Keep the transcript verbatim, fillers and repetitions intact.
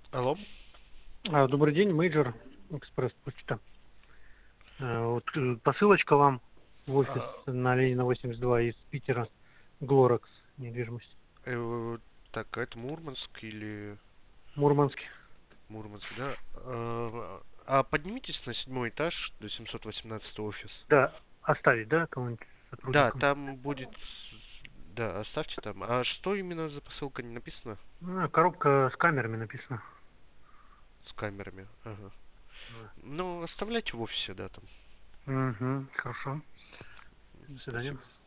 Алло. А, Добрый день, Мейджор экспресс-почта. Э, Вот э, посылочка вам в офис А, на Ленина восемьдесят два из Питера, Глоракс недвижимость. э, так, а это Мурманск или Мурманске. Мурманск, да? А, а поднимитесь на седьмой этаж до семьсот восемнадцатый офис. Да, оставить, да, кого-нибудь Да, сотрудникам? там будет... Да, оставьте там. А что именно за посылка не написано? Ну, коробка с камерами написано. С камерами. Ага. Да. Ну, оставляйте в офисе, да, там. Угу, хорошо. До Спасибо. свидания.